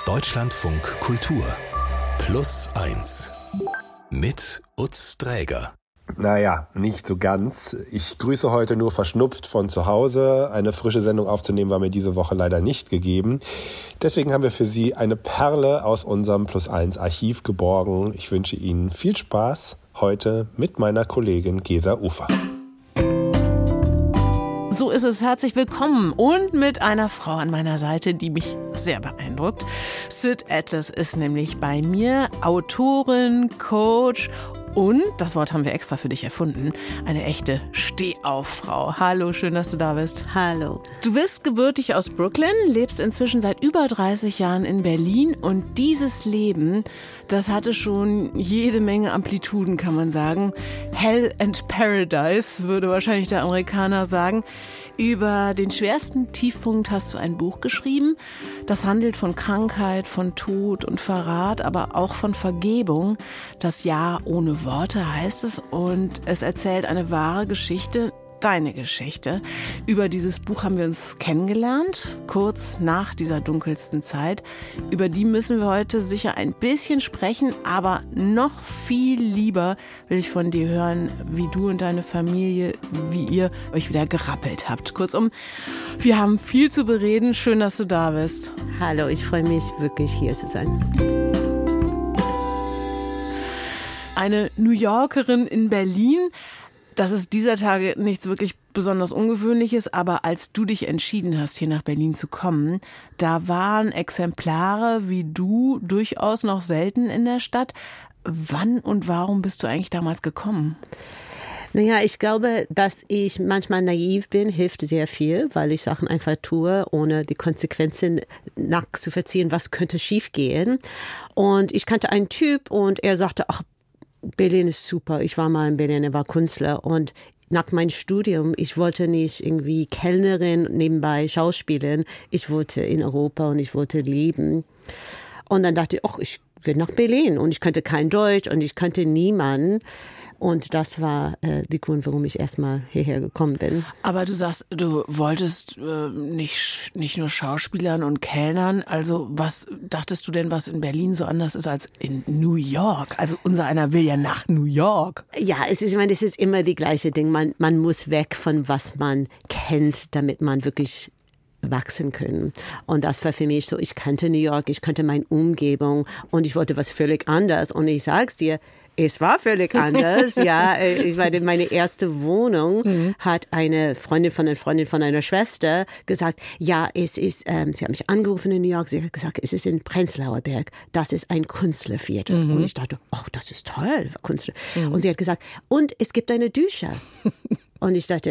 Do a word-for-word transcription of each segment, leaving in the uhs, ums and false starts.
Deutschlandfunk Kultur Plus eins mit Utz Dräger. Naja, nicht so ganz. Ich grüße heute nur verschnupft von zu Hause. Eine frische Sendung aufzunehmen war mir diese Woche leider nicht gegeben. Deswegen haben wir für Sie eine Perle aus unserem Plus eins Archiv geborgen. Ich wünsche Ihnen viel Spaß heute mit meiner Kollegin Gesa Ufer. So ist es, herzlich willkommen und mit einer Frau an meiner Seite, die mich sehr beeindruckt. Syd Atlas ist nämlich bei mir, Autorin, Coach und, das Wort haben wir extra für dich erfunden, eine echte Stehauffrau. Hallo, schön, dass du da bist. Hallo. Du bist gebürtig aus Brooklyn, lebst inzwischen seit über dreißig Jahren in Berlin und dieses Leben, das hatte schon jede Menge Amplituden, kann man sagen. Hell and Paradise, würde wahrscheinlich der Amerikaner sagen. Über den schwersten Tiefpunkt hast du ein Buch geschrieben. Das handelt von Krankheit, von Tod und Verrat, aber auch von Vergebung. Das Jahr ohne Worte heißt es und es erzählt eine wahre Geschichte. Deine Geschichte. Über dieses Buch haben wir uns kennengelernt, kurz nach dieser dunkelsten Zeit. Über die müssen wir heute sicher ein bisschen sprechen, aber noch viel lieber will ich von dir hören, wie du und deine Familie, wie ihr euch wieder gerappelt habt. Kurzum, wir haben viel zu bereden. Schön, dass du da bist. Hallo, ich freue mich wirklich, hier zu sein. Eine New Yorkerin in Berlin. Das ist dieser Tage nichts wirklich besonders Ungewöhnliches, aber als du dich entschieden hast, hier nach Berlin zu kommen, da waren Exemplare wie du durchaus noch selten in der Stadt. Wann und warum bist du eigentlich damals gekommen? Naja, ich glaube, dass ich manchmal naiv bin, hilft sehr viel, weil ich Sachen einfach tue, ohne die Konsequenzen nachzuvollziehen, was könnte schiefgehen. Und ich kannte einen Typ und er sagte, ach, Berlin ist super. Ich war mal in Berlin, er war Künstler und nach meinem Studium, ich wollte nicht irgendwie Kellnerin, nebenbei Schauspielerin. Ich wollte in Europa und ich wollte leben. Und dann dachte ich, ach, ich will nach Berlin und ich kannte kein Deutsch und ich kannte niemanden. Und das war äh, der Grund, warum ich erstmal hierher gekommen bin. Aber du sagst, du wolltest äh, nicht, nicht nur Schauspielern und Kellnern. Also was dachtest du denn, was in Berlin so anders ist als in New York? Also unser einer will ja nach New York. Ja, es ist, ich meine, es ist immer die gleiche Ding. Man, man muss weg von was man kennt, damit man wirklich wachsen können. Und das war für mich so, ich kannte New York, ich kannte meine Umgebung und ich wollte was völlig anderes. Und ich sag's dir, es war völlig anders, ja. Ich meine, meine erste Wohnung mhm. hat eine Freundin von einer Freundin von einer Schwester gesagt, ja, es ist, ähm, sie hat mich angerufen in New York, sie hat gesagt, es ist in Prenzlauer Berg, das ist ein Künstlerviertel. Mhm. Und ich dachte, oh, das ist toll, Künstler. Mhm. Und sie hat gesagt, und es gibt eine Dusche. Und ich dachte,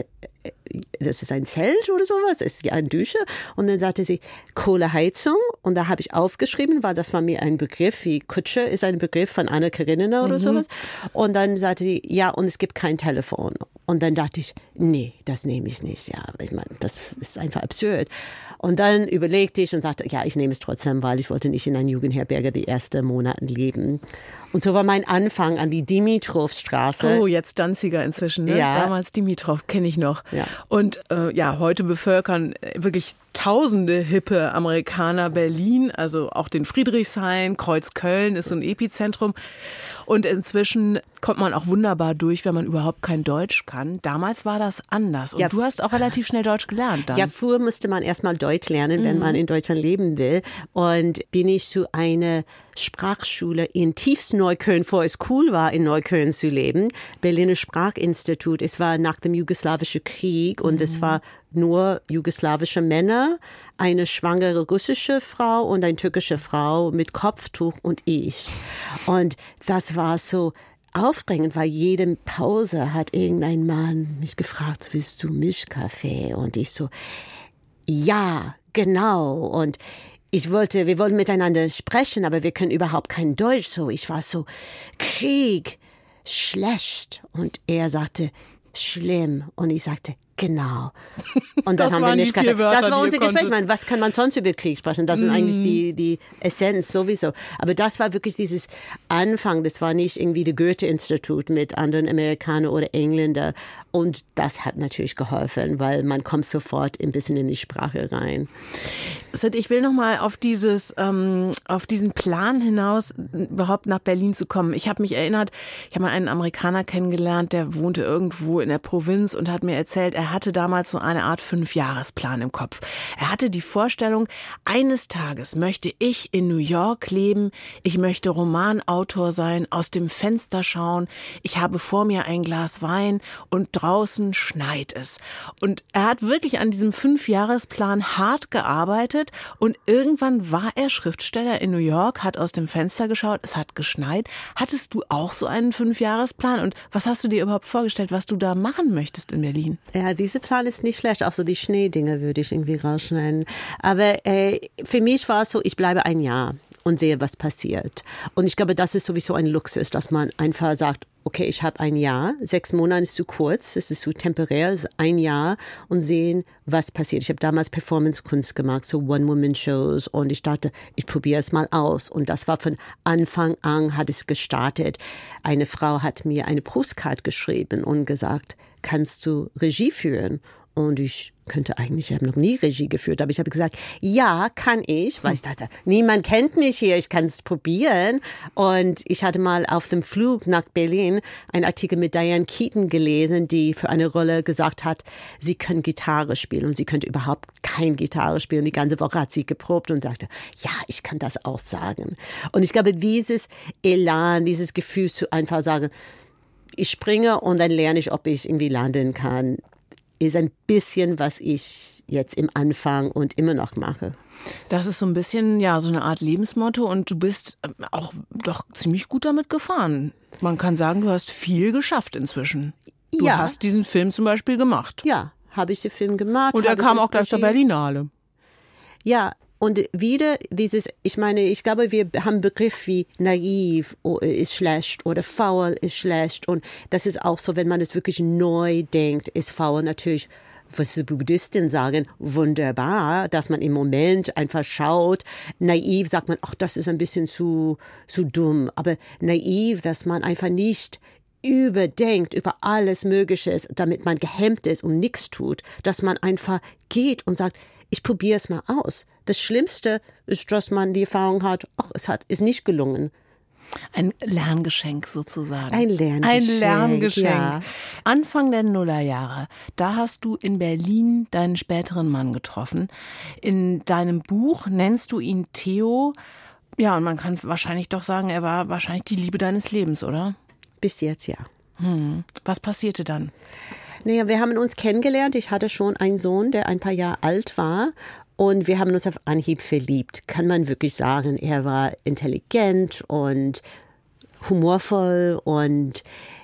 das ist ein Zelt oder sowas, es ist ja eine Dusche. Und dann sagte sie, Kohleheizung. Und da habe ich aufgeschrieben, weil das war mir ein Begriff, wie Kutsche ist ein Begriff von Anna Karenina oder mhm. sowas. Und dann sagte sie, ja, und es gibt kein Telefon. Und dann dachte ich, nee, das nehme ich nicht. Ja, ich meine, das ist einfach absurd. Und dann überlegte ich und sagte, ja, ich nehme es trotzdem, weil ich wollte nicht in einer Jugendherberge die ersten Monate leben. Und so war mein Anfang an die Dimitrovstraße. Oh, jetzt Danziger inzwischen, ne? Ja. Damals Dimitrov, kenne ich noch. Ja. Und äh, ja, heute bevölkern wirklich tausende hippe Amerikaner Berlin, also auch den Friedrichshain, Kreuzköln ist so ein Epizentrum. Und inzwischen kommt man auch wunderbar durch, wenn man überhaupt kein Deutsch kann. Damals war das anders. Und ja, du hast auch relativ schnell Deutsch gelernt dann. Ja, früher musste man erstmal Deutsch lernen, wenn mhm. man in Deutschland leben will. Und bin ich zu einer Sprachschule in Tiefst-Neukölln, bevor es cool war, in Neukölln zu leben. Berliner Sprachinstitut. Es war nach dem jugoslawischen Krieg und mhm. es war nur jugoslawische Männer, eine schwangere russische Frau und eine türkische Frau mit Kopftuch und ich. Und das war so aufregend, weil jede Pause hat irgendein Mann mich gefragt, willst du Milchkaffee? Und ich so, ja, genau. Und ich wollte, wir wollten miteinander sprechen, aber wir können überhaupt kein Deutsch. So, ich war so, Krieg, schlecht. Und er sagte, schlimm. Und ich sagte, Genau. Und dann Das haben waren wir die nicht vier Wörter, Das war die unser ihr Gespräch. Ich konntet. meine, was kann man sonst über Krieg sprechen? Das ist mm. eigentlich die, die Essenz sowieso. Aber das war wirklich dieses Anfang. Das war nicht irgendwie das Goethe-Institut mit anderen Amerikanern oder Engländern. Und das hat natürlich geholfen, weil man kommt sofort ein bisschen in die Sprache rein. Sid, ich will noch mal auf dieses, ähm, auf diesen Plan hinaus, überhaupt nach Berlin zu kommen. Ich habe mich erinnert, ich habe mal einen Amerikaner kennengelernt, der wohnte irgendwo in der Provinz und hat mir erzählt, er hatte damals so eine Art Fünfjahresplan im Kopf. Er hatte die Vorstellung, eines Tages möchte ich in New York leben, ich möchte Romanautor sein, aus dem Fenster schauen, ich habe vor mir ein Glas Wein und draußen schneit es. Und er hat wirklich an diesem Fünfjahresplan hart gearbeitet und irgendwann war er Schriftsteller in New York, hat aus dem Fenster geschaut, es hat geschneit. Hattest du auch so einen Fünfjahresplan und was hast du dir überhaupt vorgestellt, was du da machen möchtest in Berlin? Ja, dieser Plan ist nicht schlecht. Auch so die Schneedinge würde ich irgendwie rausschneiden. Aber äh, für mich war es so, ich bleibe ein Jahr und sehe, was passiert. Und ich glaube, das ist sowieso ein Luxus, dass man einfach sagt, okay, ich habe ein Jahr, sechs Monate ist zu kurz, es ist zu temporär, es ist ein Jahr und sehen, was passiert. Ich habe damals Performance-Kunst gemacht, so One-Woman-Shows und ich dachte, ich probiere es mal aus. Und das war von Anfang an, hat es gestartet. Eine Frau hat mir eine Postkarte geschrieben und gesagt, kannst du Regie führen? Und ich könnte eigentlich, ich habe noch nie Regie geführt, aber ich habe gesagt, ja, kann ich, weil ich dachte, niemand kennt mich hier, ich kann es probieren. Und ich hatte mal auf dem Flug nach Berlin einen Artikel mit Diane Keaton gelesen, die für eine Rolle gesagt hat, sie kann Gitarre spielen und sie könnte überhaupt kein Gitarre spielen. Die ganze Woche hat sie geprobt und dachte, ja, ich kann das auch sagen. Und ich glaube, dieses Elan, dieses Gefühl zu einfach sagen, ich springe und dann lerne ich, ob ich irgendwie landen kann, ist ein bisschen, was ich jetzt im Anfang und immer noch mache. Das ist so ein bisschen, ja, so eine Art Lebensmotto und du bist auch doch ziemlich gut damit gefahren. Man kann sagen, du hast viel geschafft inzwischen. Du ja. hast diesen Film zum Beispiel gemacht. Ja, habe ich den Film gemacht. Und er kam auch gleich zur Berlinale. Ja, und wieder dieses, ich meine, ich glaube, wir haben Begriff wie naiv ist schlecht oder faul ist schlecht. Und das ist auch so, wenn man es wirklich neu denkt, ist faul natürlich, was die Buddhisten sagen, wunderbar, dass man im Moment einfach schaut. Naiv sagt man, ach, das ist ein bisschen zu, zu dumm. Aber naiv, dass man einfach nicht überdenkt über alles Mögliche, damit man gehemmt ist und nichts tut, dass man einfach geht und sagt, ich probiere es mal aus. Das Schlimmste ist, dass man die Erfahrung hat, ach, es hat, ist nicht gelungen. Ein Lerngeschenk sozusagen. Ein Lerngeschenk. Ein Lerngeschenk. Ja. Anfang der Nullerjahre, da hast du in Berlin deinen späteren Mann getroffen. In deinem Buch nennst du ihn Theo. Ja, und man kann wahrscheinlich doch sagen, er war wahrscheinlich die Liebe deines Lebens, oder? Bis jetzt, ja. Hm. Was passierte dann? Naja, wir haben uns kennengelernt. Ich hatte schon einen Sohn, der ein paar Jahre alt war. Und wir haben uns auf Anhieb verliebt. Kann man wirklich sagen, er war intelligent und humorvoll. Und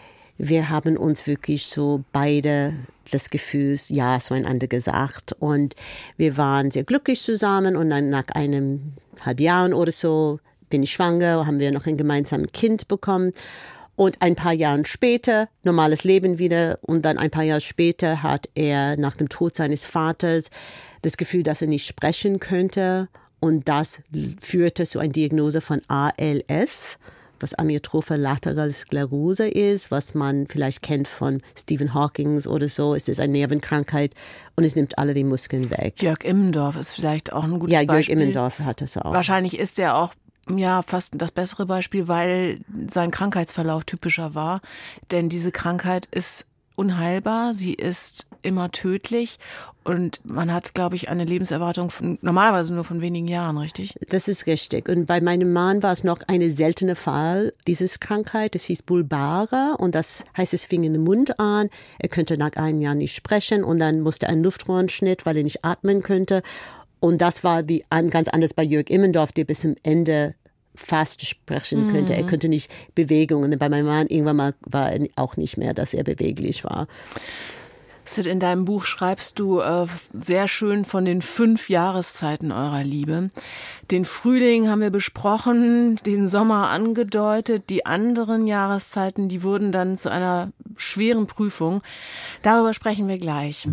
wir haben uns wirklich so beide das Gefühl, ja, zueinander gesagt. Und wir waren sehr glücklich zusammen. Und dann nach einem halben Jahr oder so bin ich schwanger, haben wir noch ein gemeinsames Kind bekommen. Und ein paar Jahre später, normales Leben wieder. Und dann ein paar Jahre später hat er nach dem Tod seines Vaters das Gefühl, dass er nicht sprechen könnte. Und das führte zu einer Diagnose von A L S, was Amyotrophe laterale Sklerose ist, was man vielleicht kennt von Stephen Hawking oder so. Es ist eine Nervenkrankheit und es nimmt alle die Muskeln weg. Jörg Immendorf ist vielleicht auch ein gutes ja, Beispiel. Ja, Jörg Immendorf hat das auch. Wahrscheinlich ist er auch ja, fast das bessere Beispiel, weil sein Krankheitsverlauf typischer war. Denn diese Krankheit ist unheilbar, sie ist immer tödlich und man hat, glaube ich, eine Lebenserwartung von, normalerweise nur von wenigen Jahren, richtig? Das ist richtig. Und bei meinem Mann war es noch eine seltene Fall, dieses Krankheit. Es hieß Bulbara und das heißt, es fing in den Mund an. Er könnte nach einem Jahr nicht sprechen und dann musste er einen Luftröhrenschnitt, weil er nicht atmen könnte. Und das war die, ganz anders bei Jörg Immendorf, der bis zum Ende fast sprechen könnte. Mhm. Er könnte nicht Bewegungen. Bei meinem Mann irgendwann mal war er auch nicht mehr, dass er beweglich war. Sid, in deinem Buch schreibst du äh, sehr schön von den fünf Jahreszeiten eurer Liebe. Den Frühling haben wir besprochen, den Sommer angedeutet, die anderen Jahreszeiten, die wurden dann zu einer schweren Prüfung. Darüber sprechen wir gleich.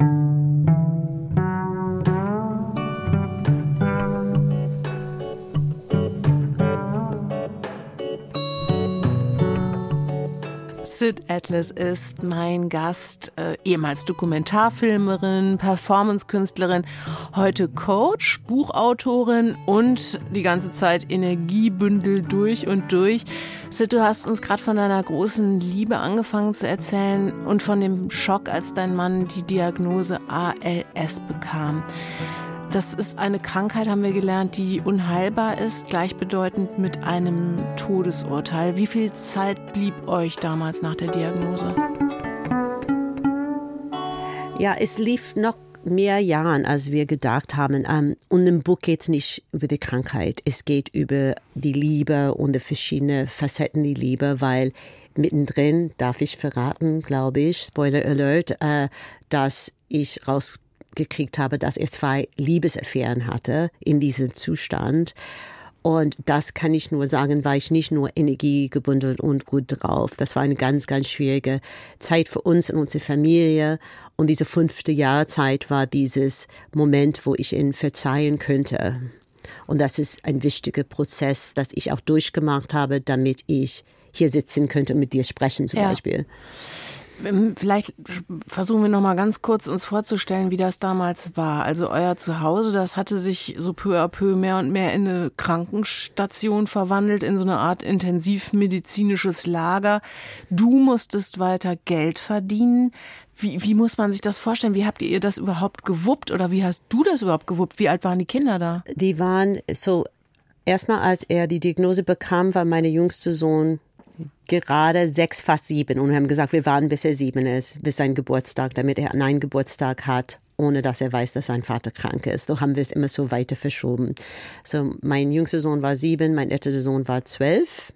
Sid Atlas ist mein Gast, äh, ehemals Dokumentarfilmerin, Performancekünstlerin, heute Coach, Buchautorin und die ganze Zeit Energiebündel durch und durch. Sid, du hast uns gerade von deiner großen Liebe angefangen zu erzählen und von dem Schock, als dein Mann die Diagnose A L S bekam. Das ist eine Krankheit, haben wir gelernt, die unheilbar ist, gleichbedeutend mit einem Todesurteil. Wie viel Zeit blieb euch damals nach der Diagnose? Ja, es lief noch mehr Jahren, als wir gedacht haben. Und im Buch geht es nicht über die Krankheit. Es geht über die Liebe und die verschiedenen Facetten der Liebe, weil mittendrin, darf ich verraten, glaube ich, Spoiler Alert, dass ich raus gekriegt habe, dass er zwei Liebesaffären hatte in diesem Zustand. Und das kann ich nur sagen, war ich nicht nur energiegebündelt und gut drauf. Das war eine ganz, ganz schwierige Zeit für uns und unsere Familie. Und diese fünfte Jahrzeit war dieses Moment, wo ich ihn verzeihen könnte. Und das ist ein wichtiger Prozess, das ich auch durchgemacht habe, damit ich hier sitzen könnte und mit dir sprechen zum ja. Beispiel. Vielleicht versuchen wir noch mal ganz kurz uns vorzustellen, wie das damals war. Also euer Zuhause, das hatte sich so peu à peu mehr und mehr in eine Krankenstation verwandelt, in so eine Art intensivmedizinisches Lager. Du musstest weiter Geld verdienen. Wie, wie muss man sich das vorstellen? Wie habt ihr das überhaupt gewuppt oder wie hast du das überhaupt gewuppt? Wie alt waren die Kinder da? Die waren so, erstmal als er die Diagnose bekam, war mein jüngster Sohn gerade sechs, fast sieben. Und wir haben gesagt, wir warten, bis er sieben ist, bis sein Geburtstag, damit er einen Geburtstag hat, ohne dass er weiß, dass sein Vater krank ist. So haben wir es immer so weiter verschoben. So, mein jüngster Sohn war sieben, mein ältester Sohn war zwölf.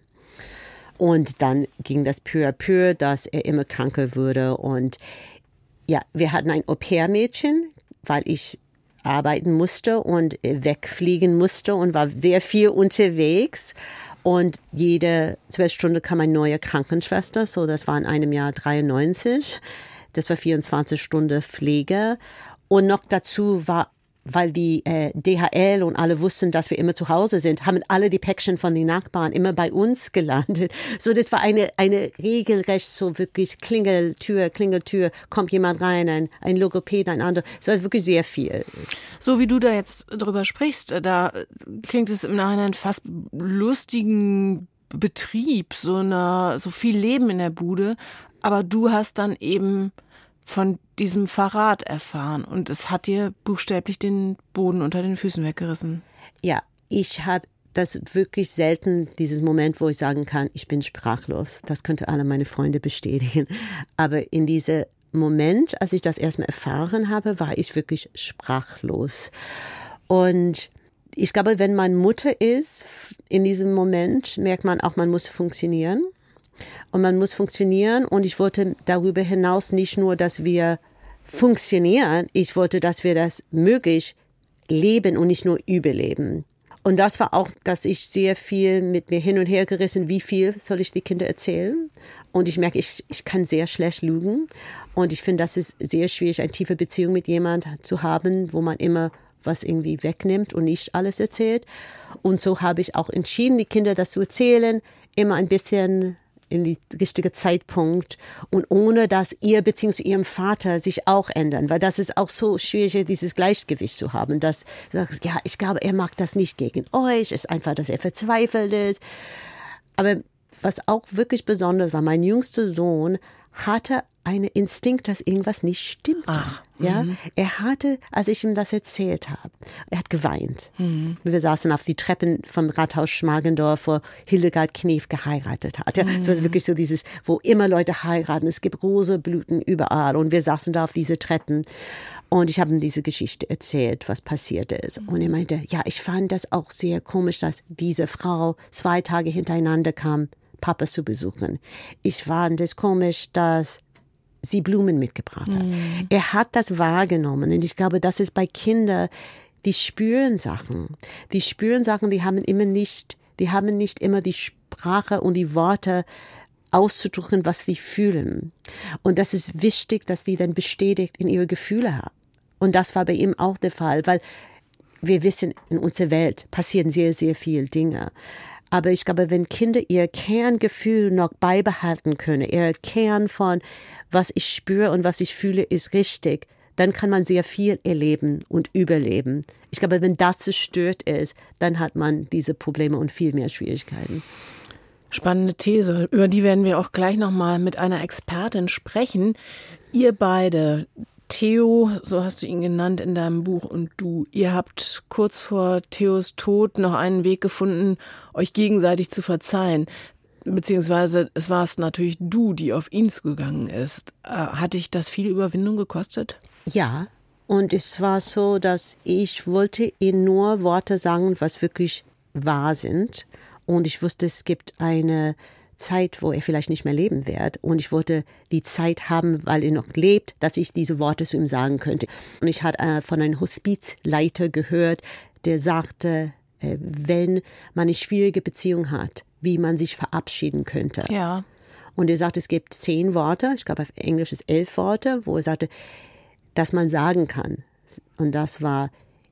Und dann ging das peu à peu, dass er immer kranker wurde. Und ja, wir hatten ein Au-pair-Mädchen, weil ich arbeiten musste und wegfliegen musste und war sehr viel unterwegs. Und jede zwölf Stunden kam eine neue Krankenschwester, so das war in einem Jahr dreiundneunzig. Das war vierundzwanzig Stunden Pflege. Und noch dazu war, weil die äh, D H L und alle wussten, dass wir immer zu Hause sind, haben alle die Päckchen von den Nachbarn immer bei uns gelandet. So, das war eine, eine regelrecht so wirklich Klingeltür, Klingeltür, kommt jemand rein, ein, ein Logopäd, ein anderer. Es war wirklich sehr viel. So wie du da jetzt drüber sprichst, da klingt es im Nachhinein fast lustigen Betrieb, so eine, so viel Leben in der Bude. Aber du hast dann eben von diesem Verrat erfahren und es hat dir buchstäblich den Boden unter den Füßen weggerissen. Ja, ich habe das wirklich selten, dieses Moment, wo ich sagen kann, ich bin sprachlos. Das könnte alle meine Freunde bestätigen. Aber in diesem Moment, als ich das erstmal erfahren habe, war ich wirklich sprachlos. Und ich glaube, wenn man Mutter ist, in diesem Moment merkt man auch, man muss funktionieren. Und man muss funktionieren und ich wollte darüber hinaus nicht nur, dass wir funktionieren, ich wollte, dass wir das möglich leben und nicht nur überleben. Und das war auch, dass ich sehr viel mit mir hin und her gerissen, wie viel soll ich die Kinder erzählen? Und ich merke, ich, ich kann sehr schlecht lügen und ich finde, das ist sehr schwierig, eine tiefe Beziehung mit jemandem zu haben, wo man immer was irgendwie wegnimmt und nicht alles erzählt. Und so habe ich auch entschieden, die Kinder das zu erzählen, immer ein bisschen in den richtigen Zeitpunkt und ohne, dass ihr Beziehung zu ihrem Vater sich auch ändern, weil das ist auch so schwierig, dieses Gleichgewicht zu haben, dass ja, ich glaube, er mag das nicht gegen euch, ist einfach, dass er verzweifelt ist. Aber was auch wirklich besonders war, mein jüngster Sohn hatte einen Instinkt, dass irgendwas nicht stimmte. Ach, ja, m- er hatte, als ich ihm das erzählt habe, er hat geweint. M- Wir saßen auf die Treppen vom Rathaus Schmargendorf, wo Hildegard Knef geheiratet hat. Ja, es war wirklich so dieses, wo immer Leute heiraten, es gibt Rosenblüten überall und wir saßen da auf diese Treppen. Und ich habe ihm diese Geschichte erzählt, was passiert ist. Und er meinte, ja, ich fand das auch sehr komisch, dass diese Frau zwei Tage hintereinander kam, Papa zu besuchen. Ich fand es komisch, dass sie Blumen mitgebracht hat. Mhm. Er hat das wahrgenommen und ich glaube, das ist bei Kindern, die spüren Sachen. Die spüren Sachen, die haben immer nicht, die haben nicht immer die Sprache und die Worte auszudrücken, was sie fühlen. Und das ist wichtig, dass die dann bestätigt in ihre Gefühle haben. Und das war bei ihm auch der Fall, weil wir wissen, in unserer Welt passieren sehr, sehr viele Dinge. Aber ich glaube, wenn Kinder ihr Kerngefühl noch beibehalten können, ihr Kern von, was ich spüre und was ich fühle, ist richtig, dann kann man sehr viel erleben und überleben. Ich glaube, wenn das zerstört ist, dann hat man diese Probleme und viel mehr Schwierigkeiten. Spannende These. Über die werden wir auch gleich nochmal mit einer Expertin sprechen. Ihr beide, Theo, so hast du ihn genannt in deinem Buch, und du, ihr habt kurz vor Theos Tod noch einen Weg gefunden, euch gegenseitig zu verzeihen. Beziehungsweise es war es natürlich du, die auf ihn zugegangen ist. Hat dich das viel Überwindung gekostet? Ja, und es war so, dass ich wollte ihm nur Worte sagen, was wirklich wahr sind. Und ich wusste, es gibt eine Zeit, wo er vielleicht nicht mehr leben wird. Und ich wollte die Zeit haben, weil er noch lebt, dass ich diese Worte zu ihm sagen könnte. Und ich hatte äh, von einem Hospizleiter gehört, der sagte, äh, wenn man eine schwierige Beziehung hat, wie man sich verabschieden könnte. Ja. Und er sagte, es gibt zehn Worte, ich glaube auf Englisch ist elf Worte, wo er sagte, dass man sagen kann. Und das war,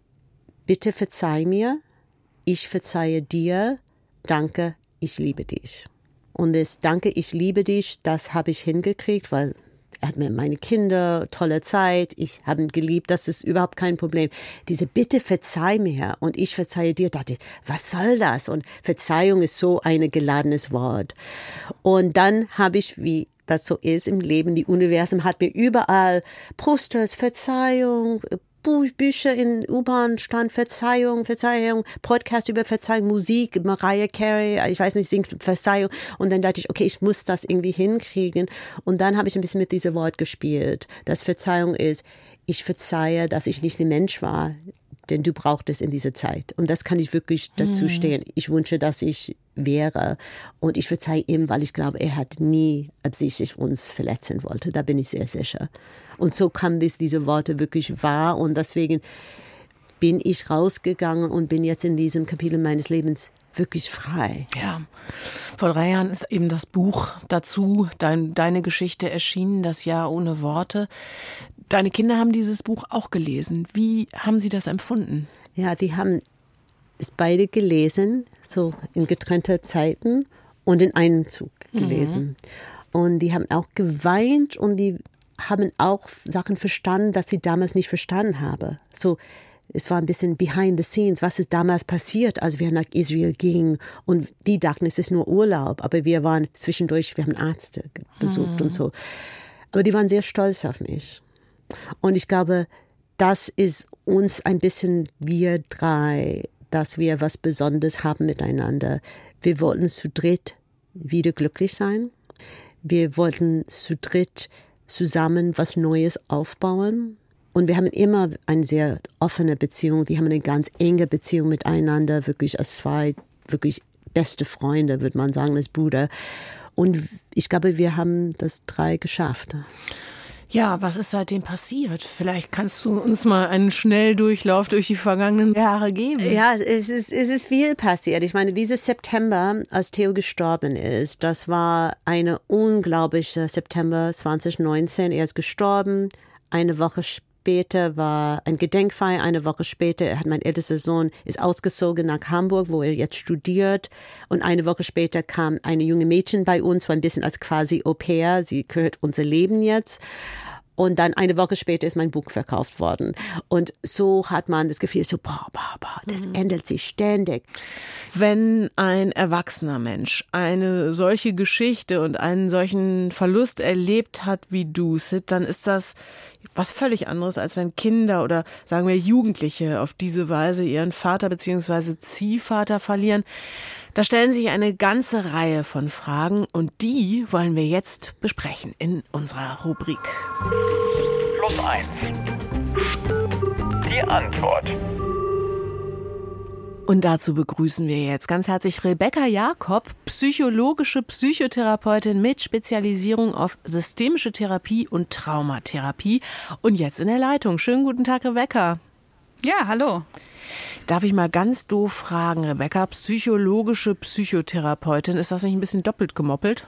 bitte verzeih mir, ich verzeihe dir, danke, ich liebe dich. Und das Danke, ich liebe dich, das habe ich hingekriegt, weil er hat mir meine Kinder, tolle Zeit, ich habe ihn geliebt, das ist überhaupt kein Problem. Diese Bitte verzeih mir und ich verzeihe dir, dachte ich, was soll das? Und Verzeihung ist so ein geladenes Wort. Und dann habe ich, wie das so ist im Leben, die Universum hat mir überall Posters, Verzeihung, Bücher in U-Bahn stand Verzeihung, Verzeihung, Podcast über Verzeihung, Musik, Mariah Carey, ich weiß nicht, singt Verzeihung. Und dann dachte ich, okay, ich muss das irgendwie hinkriegen. Und dann habe ich ein bisschen mit diesem Wort gespielt. Das Verzeihung ist, ich verzeihe, dass ich nicht ein Mensch war, denn du brauchtest in dieser Zeit. Und das kann ich wirklich dazu stehen. Ich wünsche, dass ich wäre. Und ich verzeihe ihm, weil ich glaube, er hat nie absichtlich uns verletzen wollte. Da bin ich sehr sicher. Und so kam dies, diese Worte wirklich wahr. Und deswegen bin ich rausgegangen und bin jetzt in diesem Kapitel meines Lebens wirklich frei. Ja, vor drei Jahren ist eben das Buch dazu, dein, deine Geschichte erschienen, das Jahr ohne Worte. Deine Kinder haben dieses Buch auch gelesen. Wie haben sie das empfunden? Ja, die haben es beide gelesen, so in getrennter Zeiten und in einem Zug gelesen. Mhm. Und die haben auch geweint und die haben auch Sachen verstanden, dass sie damals nicht verstanden haben. So, es war ein bisschen behind the scenes, was ist damals passiert, als wir nach Israel gingen. Und die dachten, es ist nur Urlaub, aber wir waren zwischendurch, wir haben Ärzte besucht mhm. und so. Aber die waren sehr stolz auf mich. Und ich glaube, das ist uns ein bisschen, wir drei, dass wir was Besonderes haben miteinander. Wir wollten zu dritt wieder glücklich sein. Wir wollten zu dritt zusammen was Neues aufbauen. Und wir haben immer eine sehr offene Beziehung. Die haben eine ganz enge Beziehung miteinander, wirklich als zwei wirklich beste Freunde, würde man sagen, als Brüder. Und ich glaube, wir haben das drei geschafft. Ja, was ist seitdem passiert? Vielleicht kannst du uns mal einen Schnelldurchlauf durch die vergangenen Jahre geben. Ja, es ist, es ist viel passiert. Ich meine, dieses September, als Theo gestorben ist, das war eine unglaubliche September zwanzig neunzehn. Er ist gestorben. Eine Woche später war ein Gedenkfeier. Eine Woche später hat mein ältester Sohn ist ausgezogen nach Hamburg, wo er jetzt studiert. Und eine Woche später kam eine junge Mädchen bei uns, so ein bisschen als quasi Au-pair. Sie gehört unser Leben jetzt. Und dann eine Woche später ist mein Buch verkauft worden. Und so hat man das Gefühl, so, boah, boah, boah, das mhm. ändert sich ständig. Wenn ein erwachsener Mensch eine solche Geschichte und einen solchen Verlust erlebt hat wie du, Sid, dann ist das was völlig anderes, als wenn Kinder oder sagen wir Jugendliche auf diese Weise ihren Vater bzw. Ziehvater verlieren. Da stellen sich eine ganze Reihe von Fragen und die wollen wir jetzt besprechen in unserer Rubrik. Plus eins. Die Antwort. Und dazu begrüßen wir jetzt ganz herzlich Rebecca Jakob, psychologische Psychotherapeutin mit Spezialisierung auf systemische Therapie und Traumatherapie. Und jetzt in der Leitung. Schönen guten Tag, Rebecca. Ja, hallo. Darf ich mal ganz doof fragen, Rebecca, psychologische Psychotherapeutin, ist das nicht ein bisschen doppelt gemoppelt?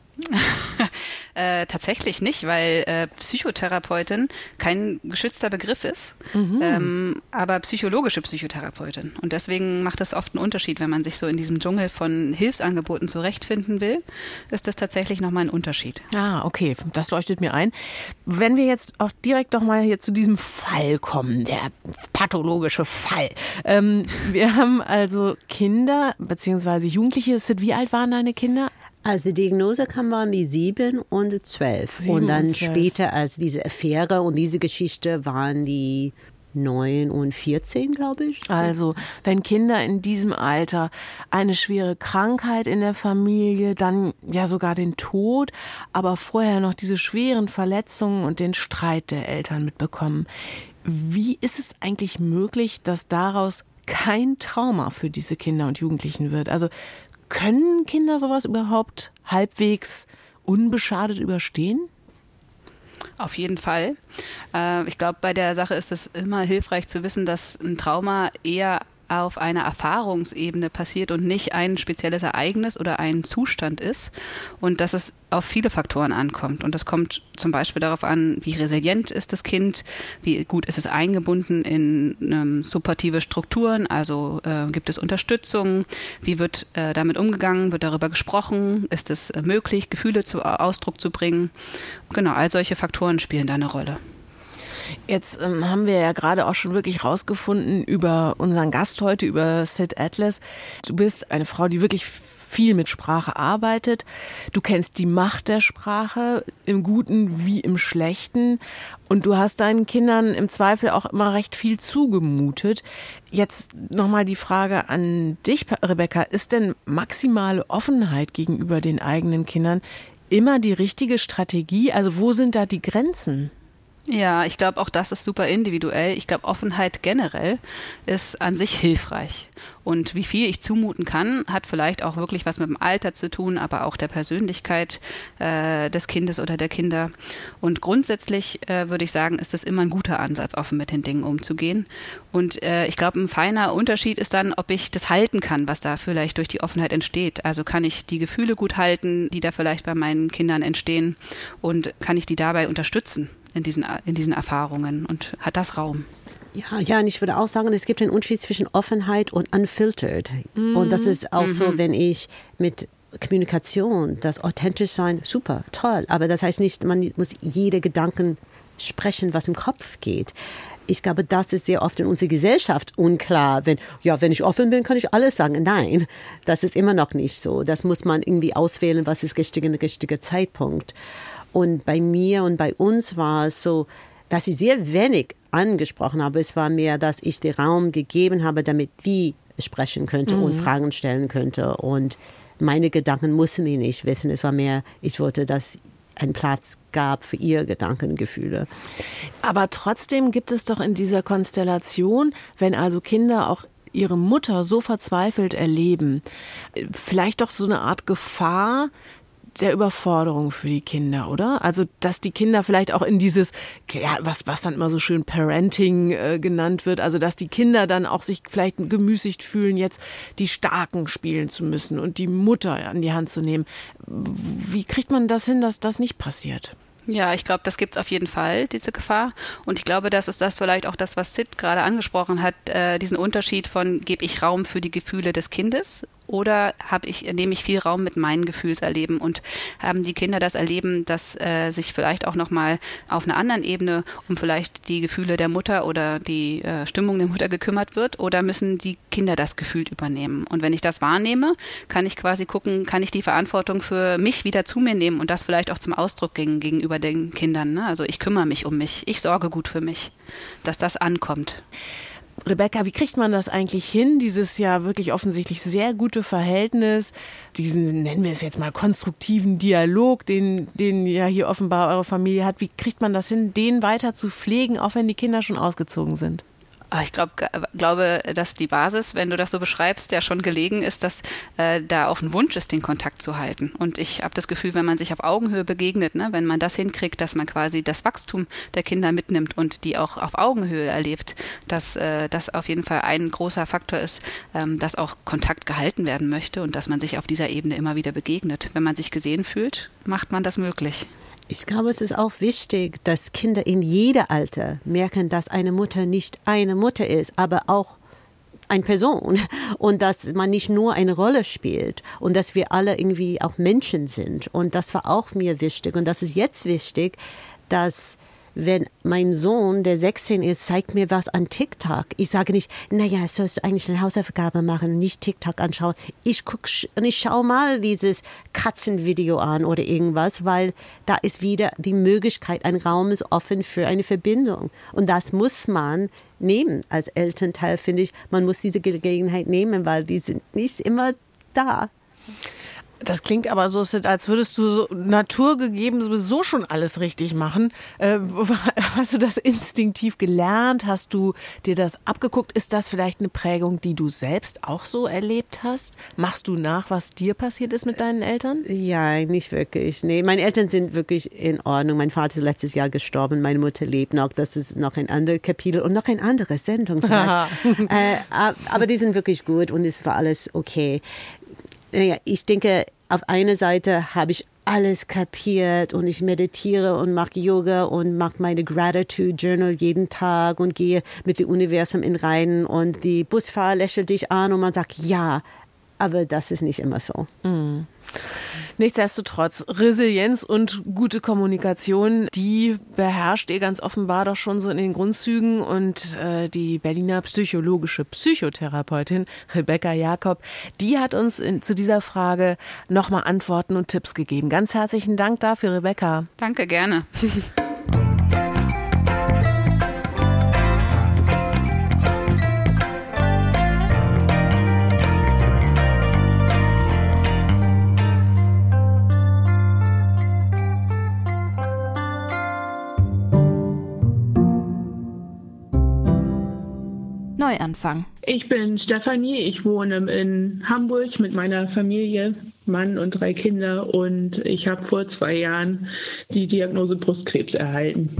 äh, tatsächlich nicht, weil äh, Psychotherapeutin kein geschützter Begriff ist, mhm. ähm, aber psychologische Psychotherapeutin. Und deswegen macht es oft einen Unterschied, wenn man sich so in diesem Dschungel von Hilfsangeboten zurechtfinden will, ist das tatsächlich nochmal ein Unterschied. Ah, okay, das leuchtet mir ein. Wenn wir jetzt auch direkt doch mal hier zu diesem Fall kommen, der pathologische Fall. Ähm, wir haben also Kinder bzw. Jugendliche. Sid, wie alt waren deine Kinder? Als die Diagnose kam, waren die sieben und zwölf. Sieben und dann und zwölf. Später, als diese Affäre und diese Geschichte, waren die neun und vierzehn, glaube ich. So. Also, wenn Kinder in diesem Alter eine schwere Krankheit in der Familie, dann ja sogar den Tod, aber vorher noch diese schweren Verletzungen und den Streit der Eltern mitbekommen. Wie ist es eigentlich möglich, dass daraus kein Trauma für diese Kinder und Jugendlichen wird? Also, können Kinder sowas überhaupt halbwegs unbeschadet überstehen? Auf jeden Fall. Äh, ich glaube, bei der Sache ist es immer hilfreich zu wissen, dass ein Trauma eher auf einer Erfahrungsebene passiert und nicht ein spezielles Ereignis oder ein Zustand ist und dass es auf viele Faktoren ankommt. Und das kommt zum Beispiel darauf an, wie resilient ist das Kind, wie gut ist es eingebunden in ähm, supportive Strukturen, also äh, gibt es Unterstützung, wie wird äh, damit umgegangen, wird darüber gesprochen, ist es äh, möglich, Gefühle zu Ausdruck zu bringen. Genau, all solche Faktoren spielen da eine Rolle. Jetzt ähm, haben wir ja gerade auch schon wirklich rausgefunden über unseren Gast heute, über Sid Atlas. Du bist eine Frau, die wirklich viel mit Sprache arbeitet. Du kennst die Macht der Sprache im Guten wie im Schlechten. Und du hast deinen Kindern im Zweifel auch immer recht viel zugemutet. Jetzt nochmal die Frage an dich, Rebecca. Ist denn maximale Offenheit gegenüber den eigenen Kindern immer die richtige Strategie? Also wo sind da die Grenzen? Ja, ich glaube, auch das ist super individuell. Ich glaube, Offenheit generell ist an sich hilfreich. Und wie viel ich zumuten kann, hat vielleicht auch wirklich was mit dem Alter zu tun, aber auch der Persönlichkeit äh, des Kindes oder der Kinder. Und grundsätzlich äh, würde ich sagen, ist es immer ein guter Ansatz, offen mit den Dingen umzugehen. Und äh, ich glaube, ein feiner Unterschied ist dann, ob ich das halten kann, was da vielleicht durch die Offenheit entsteht. Also kann ich die Gefühle gut halten, die da vielleicht bei meinen Kindern entstehen, und kann ich die dabei unterstützen in diesen, in diesen Erfahrungen, und hat das Raum? Ja, ja, und ich würde auch sagen, es gibt einen Unterschied zwischen Offenheit und unfiltered. Mhm. Und das ist auch mhm. so, wenn ich mit Kommunikation, das authentisch sein, super, toll. Aber das heißt nicht, man muss jede Gedanken sprechen, was im Kopf geht. Ich glaube, das ist sehr oft in unserer Gesellschaft unklar. Wenn, ja, wenn ich offen bin, kann ich alles sagen. Nein, das ist immer noch nicht so. Das muss man irgendwie auswählen, was ist richtig und der richtige Zeitpunkt. Und bei mir und bei uns war es so, dass ich sehr wenig angesprochen habe. Es war mehr, dass ich den Raum gegeben habe, damit wir sprechen könnte mhm. und Fragen stellen könnte. Und meine Gedanken mussten die nicht wissen. Es war mehr, ich wollte, dass einen Platz gab für ihre Gedanken, Gefühle. Aber trotzdem gibt es doch in dieser Konstellation, wenn also Kinder auch ihre Mutter so verzweifelt erleben, vielleicht doch so eine Art Gefahr der Überforderung für die Kinder, oder? Also, dass die Kinder vielleicht auch in dieses, ja, was, was dann immer so schön Parenting äh, genannt wird, also, dass die Kinder dann auch sich vielleicht gemüßigt fühlen, jetzt die Starken spielen zu müssen und die Mutter an die Hand zu nehmen. Wie kriegt man das hin, dass das nicht passiert? Ja, ich glaube, das gibt's auf jeden Fall, diese Gefahr. Und ich glaube, das ist das vielleicht auch das, was Sid gerade angesprochen hat, äh, diesen Unterschied von, gebe ich Raum für die Gefühle des Kindes oder habe ich, nehme ich viel Raum mit meinen Gefühlserleben, und haben die Kinder das Erleben, dass äh, sich vielleicht auch nochmal auf einer anderen Ebene um vielleicht die Gefühle der Mutter oder die äh, Stimmung der Mutter gekümmert wird, oder müssen die Kinder das gefühlt übernehmen? Und wenn ich das wahrnehme, kann ich quasi gucken, kann ich die Verantwortung für mich wieder zu mir nehmen und das vielleicht auch zum Ausdruck gegen, gegenüber den Kindern. Ne? Also ich kümmere mich um mich, ich sorge gut für mich, dass das ankommt. Rebecca, wie kriegt man das eigentlich hin, dieses ja wirklich offensichtlich sehr gute Verhältnis, diesen, nennen wir es jetzt mal, konstruktiven Dialog, den, den ja hier offenbar eure Familie hat, wie kriegt man das hin, den weiter zu pflegen, auch wenn die Kinder schon ausgezogen sind? Ich glaub, glaube, dass die Basis, wenn du das so beschreibst, ja schon gelegen ist, dass äh, da auch ein Wunsch ist, den Kontakt zu halten. Und ich habe das Gefühl, wenn man sich auf Augenhöhe begegnet, ne, wenn man das hinkriegt, dass man quasi das Wachstum der Kinder mitnimmt und die auch auf Augenhöhe erlebt, dass äh, das auf jeden Fall ein großer Faktor ist, ähm, dass auch Kontakt gehalten werden möchte und dass man sich auf dieser Ebene immer wieder begegnet. Wenn man sich gesehen fühlt, macht man das möglich. Ich glaube, es ist auch wichtig, dass Kinder in jedem Alter merken, dass eine Mutter nicht eine Mutter ist, aber auch eine Person und dass man nicht nur eine Rolle spielt und dass wir alle irgendwie auch Menschen sind. Und das war auch mir wichtig. Und das ist jetzt wichtig, dass wenn mein Sohn, der sechzehn ist, zeigt mir was an TikTok. Ich sage nicht, naja, sollst du eigentlich eine Hausaufgabe machen, nicht TikTok anschauen. Ich guck und ich schaue mal dieses Katzenvideo an oder irgendwas, weil da ist wieder die Möglichkeit, ein Raum ist offen für eine Verbindung. Und das muss man nehmen als Elternteil, finde ich. Man muss diese Gelegenheit nehmen, weil die sind nicht immer da. Das klingt aber so, als würdest du so naturgegeben sowieso schon alles richtig machen. Äh, hast du das instinktiv gelernt? Hast du dir das abgeguckt? Ist das vielleicht eine Prägung, die du selbst auch so erlebt hast? Machst du nach, was dir passiert ist mit deinen Eltern? Ja, nicht wirklich. Nee, meine Eltern sind wirklich in Ordnung. Mein Vater ist letztes Jahr gestorben, meine Mutter lebt noch. Das ist noch ein anderes Kapitel und noch eine andere Sendung vielleicht. äh, aber die sind wirklich gut und es war alles okay. Naja, ich denke, auf einer Seite habe ich alles kapiert und ich meditiere und mache Yoga und mache meine Gratitude Journal jeden Tag und gehe mit dem Universum in Reinen und die Busfahrer lächelt dich an und man sagt ja, aber das ist nicht immer so. Mhm. Nichtsdestotrotz, Resilienz und gute Kommunikation, die beherrscht ihr ganz offenbar doch schon so in den Grundzügen. Und äh, die Berliner psychologische Psychotherapeutin Rebecca Jakob, die hat uns in, zu dieser Frage nochmal Antworten und Tipps gegeben. Ganz herzlichen Dank dafür, Rebecca. Danke, gerne. Neuanfang. Ich bin Stefanie, ich wohne in Hamburg mit meiner Familie, Mann und drei Kinder und ich habe vor zwei Jahren die Diagnose Brustkrebs erhalten.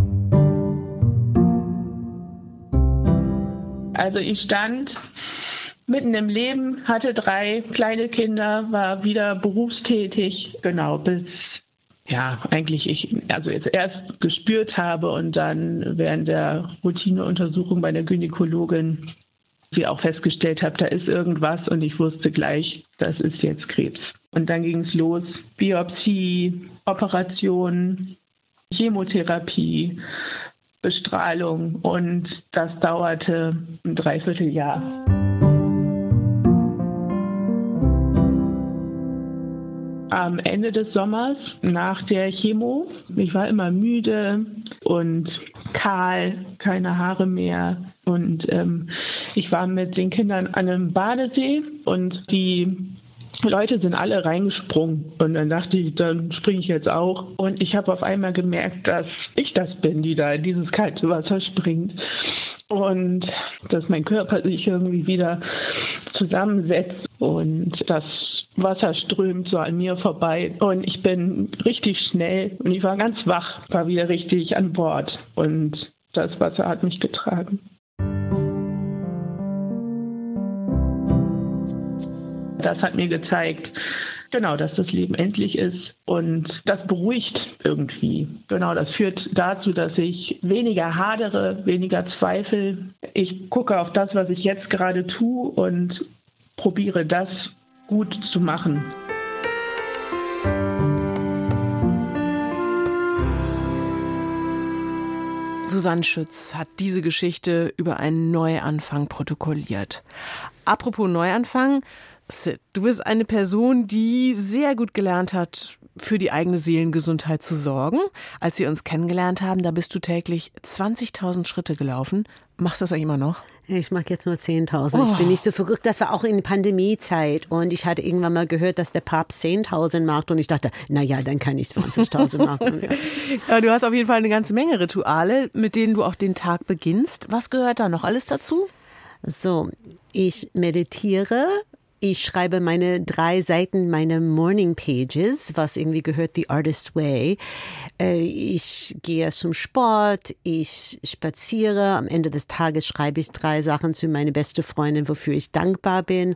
Also ich stand mitten im Leben, hatte drei kleine Kinder, war wieder berufstätig, genau, bis ja, eigentlich ich also jetzt erst gespürt habe und dann während der Routineuntersuchung bei der Gynäkologin sie auch festgestellt habe, da ist irgendwas und ich wusste gleich, das ist jetzt Krebs. Und dann ging es los, Biopsie, Operation, Chemotherapie, Bestrahlung und das dauerte ein Dreivierteljahr. Am Ende des Sommers, nach der Chemo, ich war immer müde und kahl, keine Haare mehr. Und ähm, ich war mit den Kindern an einem Badesee und die Leute sind alle reingesprungen. Und dann dachte ich, dann springe ich jetzt auch. Und ich habe auf einmal gemerkt, dass ich das bin, die da in dieses kalte Wasser springt. Und dass mein Körper sich irgendwie wieder zusammensetzt und das Wasser strömt so an mir vorbei und ich bin richtig schnell und ich war ganz wach, war wieder richtig an Bord und das Wasser hat mich getragen. Das hat mir gezeigt, genau, dass das Leben endlich ist und das beruhigt irgendwie. Genau, das führt dazu, dass ich weniger hadere, weniger zweifle. Ich gucke auf das, was ich jetzt gerade tue und probiere das gut zu machen. Susanne Schütz hat diese Geschichte über einen Neuanfang protokolliert. Apropos Neuanfang, Sid, du bist eine Person, die sehr gut gelernt hat, für die eigene Seelengesundheit zu sorgen. Als wir uns kennengelernt haben, da bist du täglich zwanzigtausend Schritte gelaufen. Machst du das eigentlich immer noch? Ich mag jetzt nur zehntausend. Oh. Ich bin nicht so verrückt. Das war auch in Pandemiezeit. Und ich hatte irgendwann mal gehört, dass der Papst zehntausend macht. Und ich dachte, na ja, dann kann ich zwanzigtausend machen. Ja. Ja, du hast auf jeden Fall eine ganze Menge Rituale, mit denen du auch den Tag beginnst. Was gehört da noch alles dazu? So, ich meditiere. Ich schreibe meine drei Seiten, meine Morning Pages, was irgendwie gehört, The Artist Way. Ich gehe zum Sport, ich spaziere. Am Ende des Tages schreibe ich drei Sachen zu meiner beste Freundin, wofür ich dankbar bin.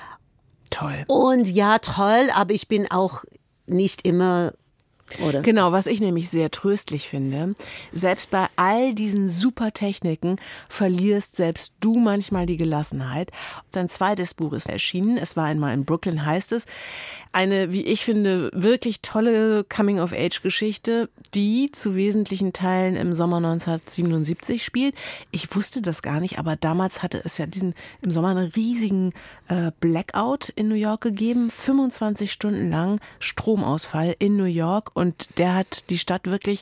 Toll. Und ja, toll, aber ich bin auch nicht immer... Oder? Genau, was ich nämlich sehr tröstlich finde, selbst bei all diesen super Techniken verlierst selbst du manchmal die Gelassenheit. Sein zweites Buch ist erschienen, Es war einmal in Brooklyn, heißt es. Eine, wie ich finde, wirklich tolle Coming-of-Age-Geschichte, die zu wesentlichen Teilen im Sommer neunzehnhundertsiebenundsiebzig spielt. Ich wusste das gar nicht, aber damals hatte es ja diesen im Sommer einen riesigen äh, Blackout in New York gegeben, fünfundzwanzig Stunden lang Stromausfall in New York. Und der hat die Stadt wirklich,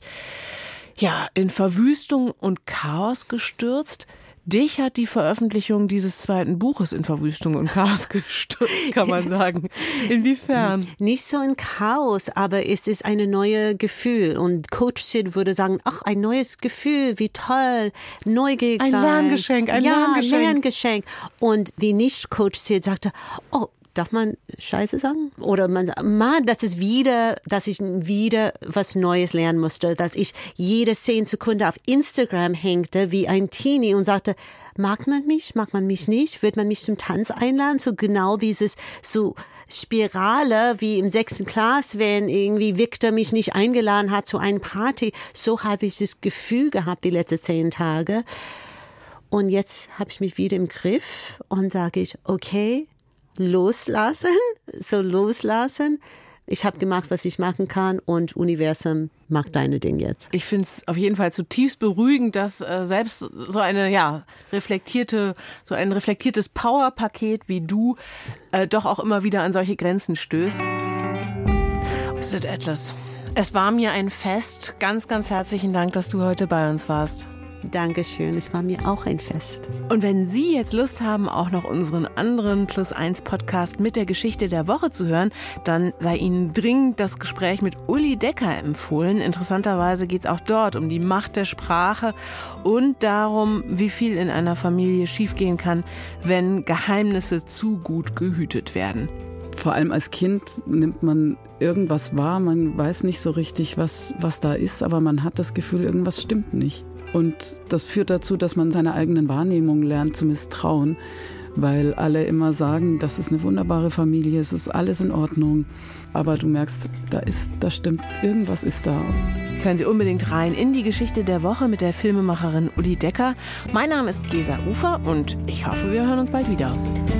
ja, in Verwüstung und Chaos gestürzt. Dich hat die Veröffentlichung dieses zweiten Buches in Verwüstung und Chaos gestürzt, kann man sagen. Inwiefern? Nicht so in Chaos, aber es ist ein neues Gefühl. Und Coach Sid würde sagen, ach, ein neues Gefühl, wie toll, neugierig sein. Ein Lerngeschenk, ein ja, Lerngeschenk. Lerngeschenk. Und die Nicht-Coach Sid sagte, oh, darf man Scheiße sagen? Oder man sagt, Mann, das ist wieder, dass ich wieder was Neues lernen musste, dass ich jede zehn Sekunden auf Instagram hängte wie ein Teenie und sagte, mag man mich, mag man mich nicht, wird man mich zum Tanz einladen? So genau dieses so Spirale wie im sechsten Klass, wenn irgendwie Victor mich nicht eingeladen hat zu einer Party. So habe ich das Gefühl gehabt die letzten zehn Tage. Und jetzt habe ich mich wieder im Griff und sage ich, okay, loslassen, so loslassen. Ich habe gemacht, was ich machen kann und Universum macht deine Ding jetzt. Ich finde es auf jeden Fall zutiefst beruhigend, dass äh, selbst so eine ja reflektierte, so ein reflektiertes Powerpaket wie du äh, doch auch immer wieder an solche Grenzen stößt. Sid Atlas, es war mir ein Fest. Ganz, ganz herzlichen Dank, dass du heute bei uns warst. Dankeschön, es war mir auch ein Fest. Und wenn Sie jetzt Lust haben, auch noch unseren anderen Plus eins Podcast mit der Geschichte der Woche zu hören, dann sei Ihnen dringend das Gespräch mit Uli Decker empfohlen. Interessanterweise geht es auch dort um die Macht der Sprache und darum, wie viel in einer Familie schiefgehen kann, wenn Geheimnisse zu gut gehütet werden. Vor allem als Kind nimmt man irgendwas wahr, man weiß nicht so richtig, was, was da ist, aber man hat das Gefühl, irgendwas stimmt nicht. Und das führt dazu, dass man seiner eigenen Wahrnehmung lernt zu misstrauen, weil alle immer sagen, das ist eine wunderbare Familie, es ist alles in Ordnung. Aber du merkst, da ist, da stimmt, irgendwas ist da. Hören Sie unbedingt rein in die Geschichte der Woche mit der Filmemacherin Uli Decker. Mein Name ist Gesa Ufer und ich hoffe, wir hören uns bald wieder.